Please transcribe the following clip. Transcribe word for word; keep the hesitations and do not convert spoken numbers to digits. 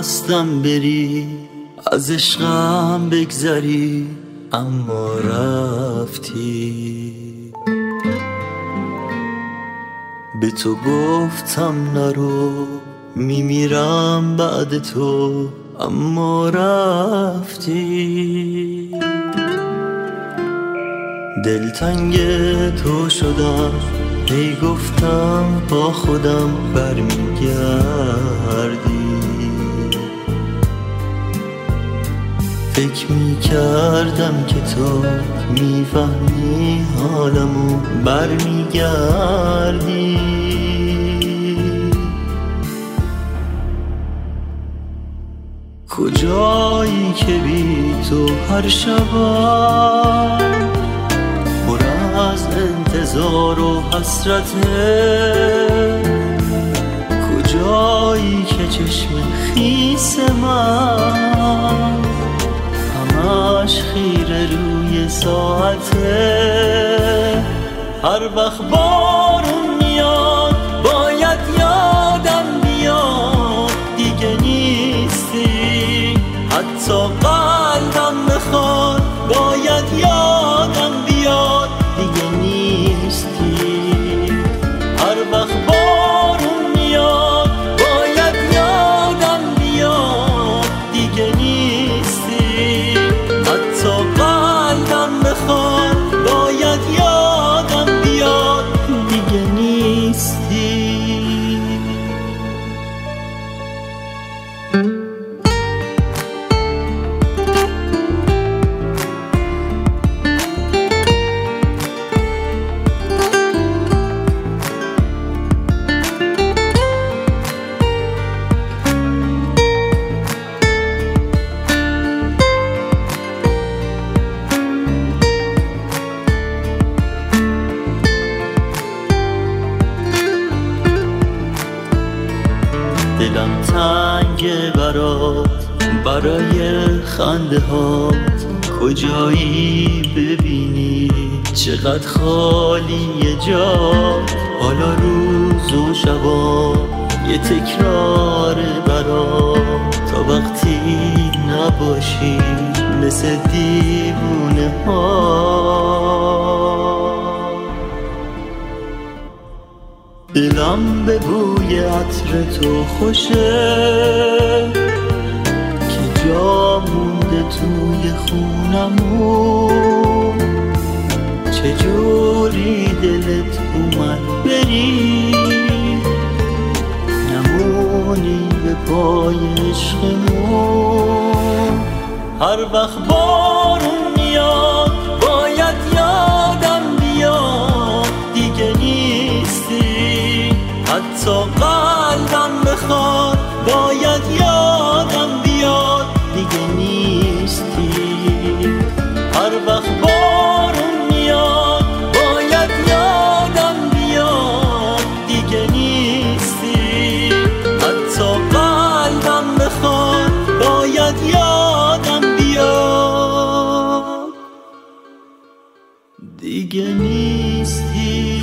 میخواستم بری، از عشقم بگذری، اما رفتی. به تو گفتم نرو، میمیرم بعد تو، اما رفتی. دلتنگ تو شدم، هی گفتم با خودم برمیگردی. فکر میکردم که تو میفهمی حالمو، برمیگردی. کجایی که بی تو هر شبم پر از انتظار و حسرته؟ کجایی که چشم خیس من همش خیره روی ساعته؟ هر وقت بارون میاد باید یادم بیاد دیگه نیستی. حتی قلبم بخواد باید یادم بیاد دیگه نیستی. هر وقت بارون میاد باید یادم بیاد دیگه نیستی. حتی قلبم بخواد باید یادم بیاد دیگه نیستی. دلم تنگه برات، برای خنده هات. کجایی ببینی چقدر خالیه جات. حالا روز و شبا یه تکرار برات، تا وقتی نباشی مثل دیوونه ها. دلم به بوی عطر تو خوشه که جا مونده توی خونمون. چجوری دلت اومد بری، نمونی به پای عشقمون. هر وقت بارون میاد باید یادم بیاد دیگه نیستی. حتی قلبم بخواد باید یادم بیاد دیگه نیستی. هر وقت بارون میاد باید یادم بیاد دیگه نیستی. حتی قلبم بخواد باید یادم بیاد دیگه نیستی.